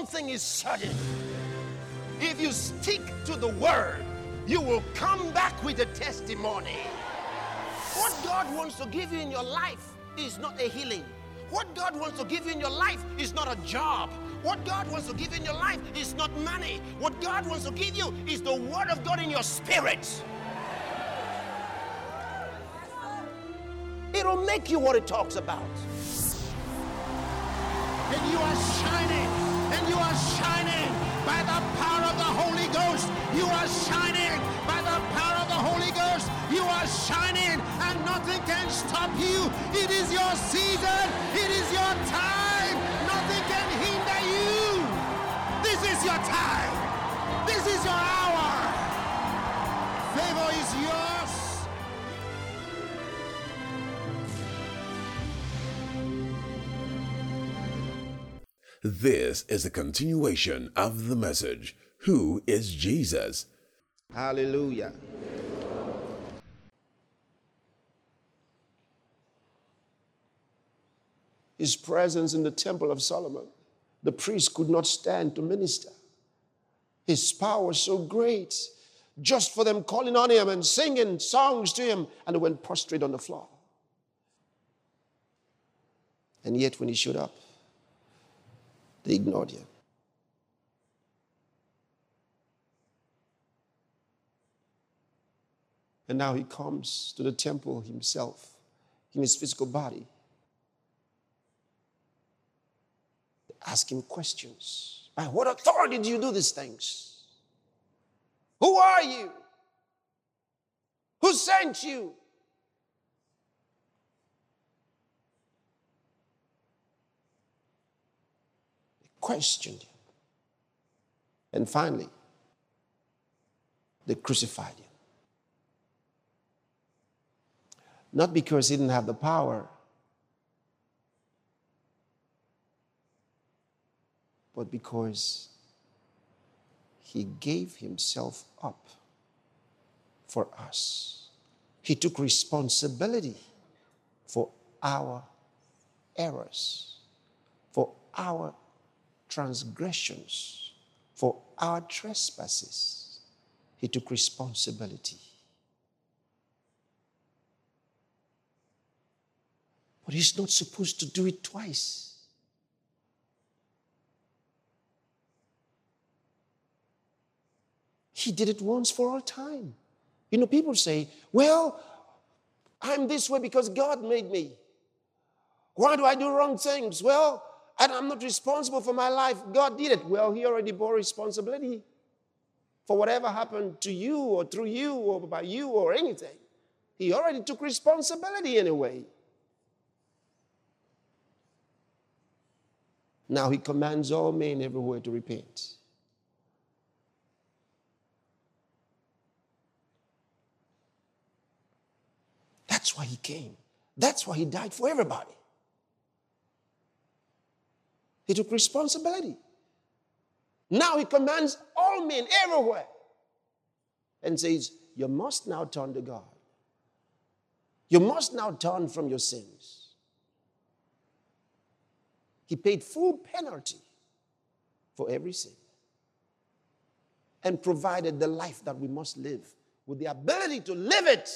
one thing is certain. If you stick to the word, you will come back with a testimony. What God wants to give you in your life is not a healing. What God wants to give you in your life is not a job. What God wants to give you in your life is not money. What God wants to give you is the word of God in your spirit. It'll make you what it talks about. And you are shining. And you are shining by the power of the Holy Ghost. You are shining by the power of the Holy Ghost. You are shining and nothing can stop you. It is your season. It is your time. Nothing can hinder you. This is your time. This is your hour. Favor is yours. This is a continuation of the message, Who is Jesus? Hallelujah. His presence in the temple of Solomon, the priest could not stand to minister. His power was so great, just for them calling on him and singing songs to him, and he went prostrate on the floor. And yet when he showed up, they ignored him. And now he comes to the temple himself, in his physical body. They ask him questions. By what authority do you do these things? Who are you? Who sent you? They questioned him. And finally, they crucified him. Not because he didn't have the power, but because he gave himself up for us. He took responsibility for our errors, for our transgressions, for our trespasses. He took responsibility. But he's not supposed to do it twice. He did it once for all time. You know, people say, well, I'm this way because God made me. Why do I do wrong things? Well, I'm not responsible for my life. God did it. Well, he already bore responsibility for whatever happened to you or through you or by you or anything. He already took responsibility anyway. Now he commands all men everywhere to repent. That's why he came. That's why he died for everybody. He took responsibility. Now he commands all men everywhere and says, you must now turn to God. You must now turn from your sins. He paid full penalty for every sin and provided the life that we must live with the ability to live it,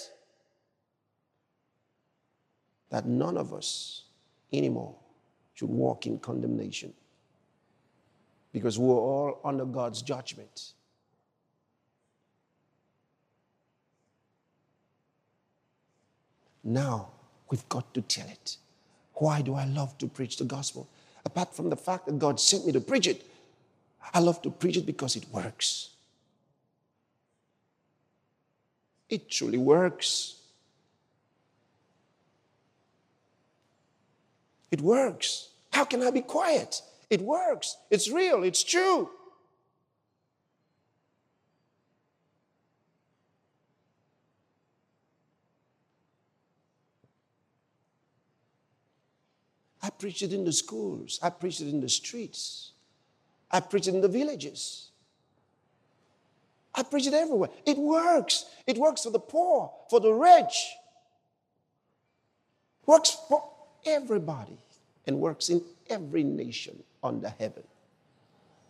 that none of us anymore should walk in condemnation because we're all under God's judgment. Now, we've got to tell it. Why do I love to preach the gospel? Apart from the fact that God sent me to preach it, I love to preach it because it works. It truly works. It works. How can I be quiet? It works. It's real. It's true. I preach it in the schools. I preach it in the streets. I preach it in the villages. I preach it everywhere. It works. It works for the poor, for the rich. Works for everybody and works in every nation under heaven.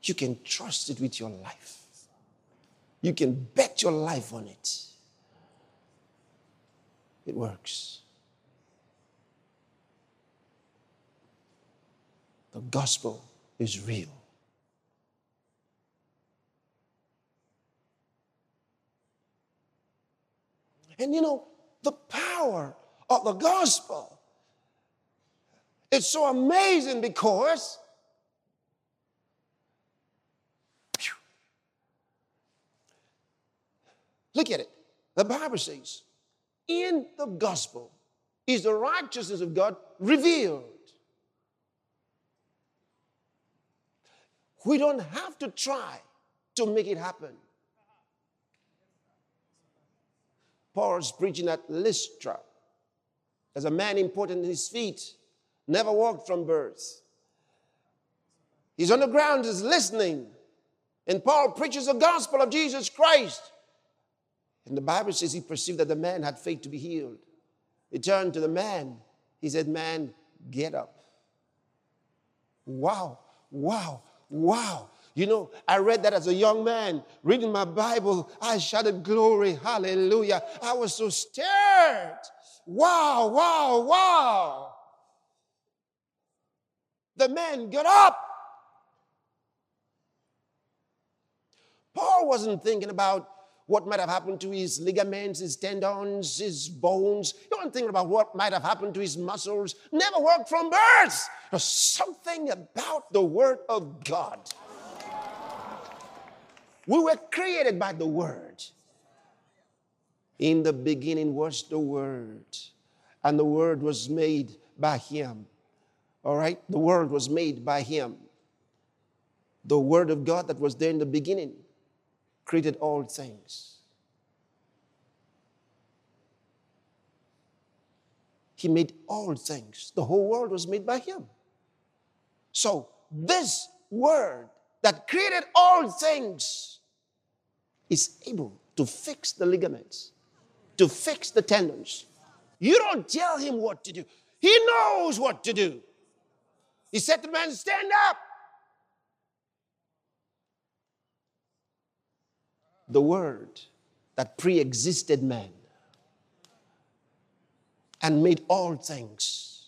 you can trust it with your life. You can bet your life on it. It works. The gospel is real. And you know, the power of the gospel is so amazing because look at it. The Bible says, in the gospel is the righteousness of God revealed. We don't have to try to make it happen. Paul's preaching at Lystra. As a man important in his feet, never walked from birth. He's on the ground, just listening. And Paul preaches the gospel of Jesus Christ. And the Bible says he perceived that the man had faith to be healed. He turned to the man. He said, man, get up. Wow, wow, wow. You know, I read that as a young man, reading my Bible. I shouted glory, hallelujah. I was so stirred. Wow, wow, wow. The man got up. Paul wasn't thinking about what might have happened to his ligaments, his tendons, his bones. He wasn't thinking about what might have happened to his muscles. Never worked from birth. There's something about the Word of God. We were created by the Word. In the beginning was the Word, and the Word was made by Him. All right? The Word was made by Him. The Word of God that was there in the beginning created all things. He made all things. The whole world was made by Him. So this Word that created all things is able to fix the ligaments, to fix the tendons. You don't tell Him what to do. He knows what to do. He said to the man, stand up. The Word that pre-existed man and made all things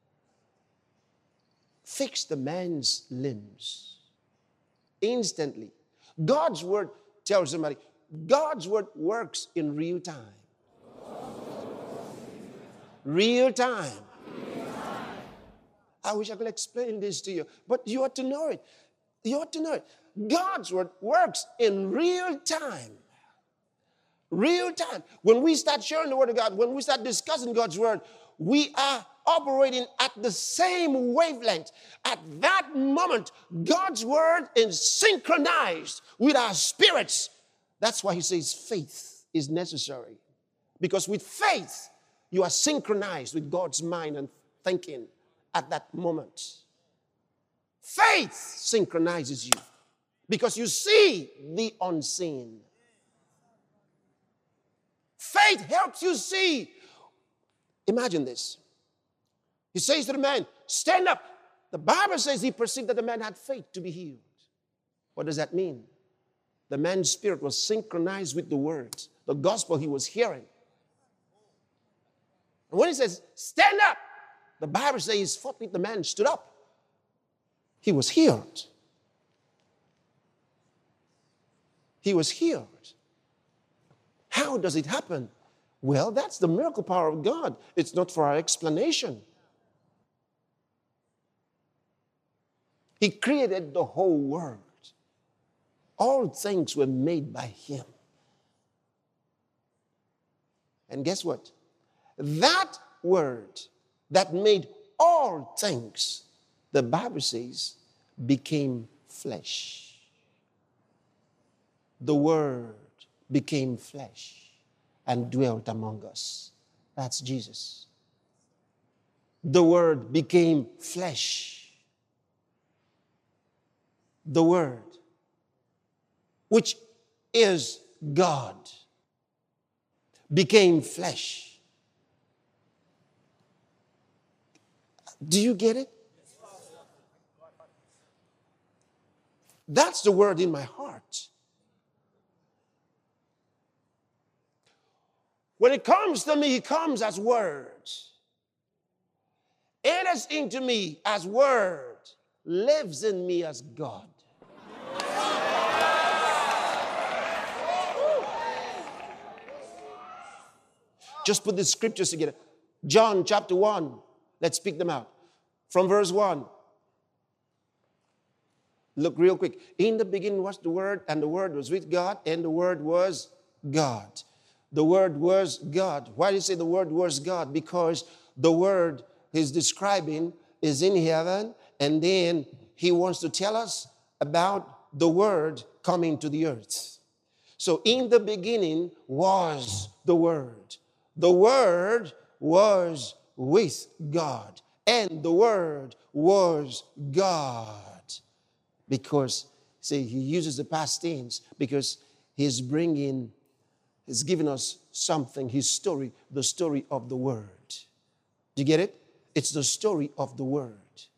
fixed the man's limbs instantly. God's Word, tell somebody, God's Word works in real time. Real time. I wish I could explain this to you, but you ought to know it. You ought to know it. God's Word works in real time. Real time. When we start sharing the Word of God, when we start discussing God's Word, we are operating at the same wavelength. At that moment, God's Word is synchronized with our spirits. That's why He says faith is necessary. Because with faith, you are synchronized with God's mind and thinking at that moment. Faith synchronizes you because you see the unseen. Faith helps you see. Imagine this. He says to the man, stand up. The Bible says he perceived that the man had faith to be healed. What does that mean? The man's spirit was synchronized with the words, the gospel he was hearing. And when he says, stand up, the Bible says forthwith the man stood up. He was healed. He was healed. How does it happen? Well, that's the miracle power of God. It's not for our explanation. He created the whole world. All things were made by Him. And guess what? That Word that made all things, the Bible says, became flesh. The Word became flesh and dwelt among us. That's Jesus. The Word became flesh. The Word, which is God, became flesh. Do you get it? That's the word in my heart. When it comes to me, it comes as words. Enters into me as word, lives in me as God. Just put the scriptures together. John chapter 1. Let's speak them out. From verse 1. Look real quick. In the beginning was the Word, and the Word was with God, and the Word was God. The Word was God. Why do you say the Word was God? Because the Word he's describing is in heaven, and then he wants to tell us about the Word coming to the earth. So in the beginning was the Word. The Word was with God, and the Word was God. Because, see, he uses the past tense because he's giving us something, his story, the story of the Word. Do you get it? It's the story of the Word.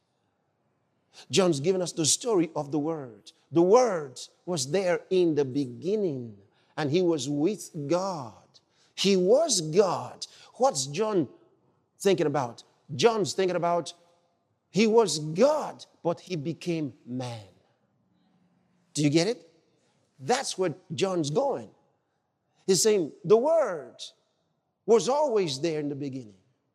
John's given us the story of the Word. The Word was there in the beginning, and he was with God. He was God. What's John thinking about? John's thinking about he was God, but he became man. Do you get it? That's where John's going. He's saying the Word was always there in the beginning.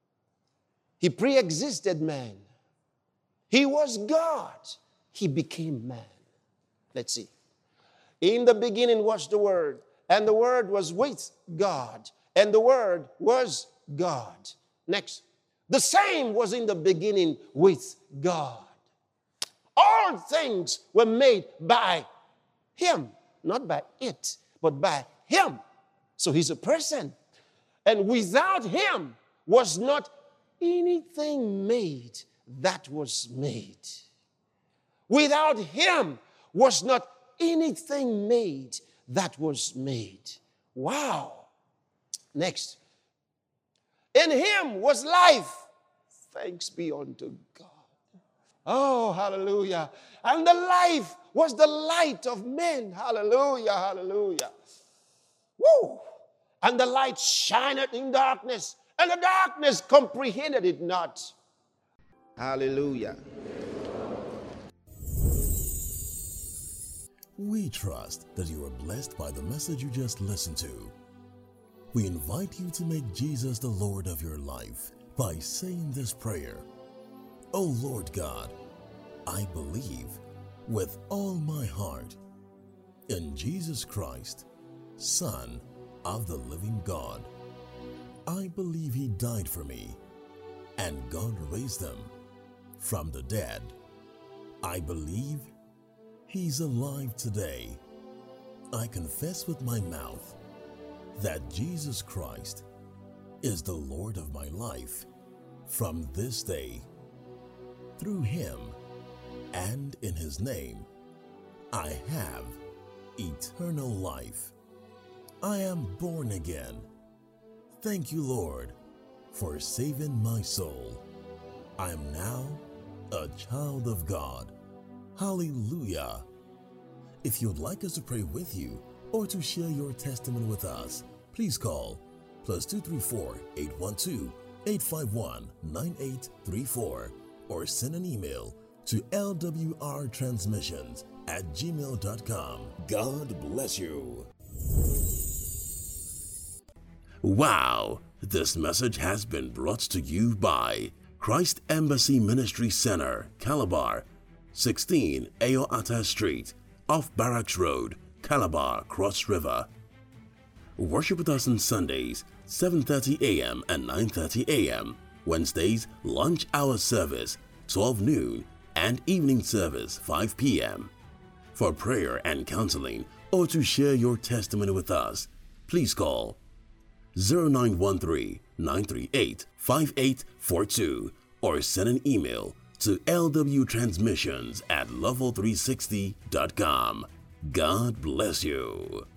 He pre-existed man. He was God. He became man. Let's see. In the beginning was the Word, and the Word was with God, and the Word was God. Next. The same was in the beginning with God. All things were made by him, not by it, but by him. So he's a person. And without him was not anything made that was made. Without him was not anything made that was made. Wow. Next. In him was life. Thanks be unto God. Oh, hallelujah. And the life was the light of men. Hallelujah, hallelujah. Woo! And the light shineth in darkness, and the darkness comprehended it not. Hallelujah. We trust that you are blessed by the message you just listened to. We invite you to make Jesus the Lord of your life by saying this prayer. Oh Lord God, I believe with all my heart in Jesus Christ, Son of the living God. I believe he died for me and God raised him from the dead. I believe he's alive today. I confess with my mouth that Jesus Christ is the Lord of my life from this day. Through him and in his name, I have eternal life. I am born again. Thank you, Lord, for saving my soul. I am now a child of God. Hallelujah. If you'd like us to pray with you or to share your testimony with us, please call +234 812 851-9834 or send an email to lwrtransmissions@gmail.com. God bless you. Wow, this message has been brought to you by Christ Embassy Ministry Center, Calabar, 16 Ayoata Street, off Barracks Road, Calabar, Cross River. Worship with us on Sundays, 7:30 a.m. and 9:30 a.m. Wednesdays, lunch hour service, 12 noon, and evening service, 5 p.m. For prayer and counseling, or to share your testimony with us, please call 0913-938-5842 or send an email to lwtransmissions@level360.com. God bless you.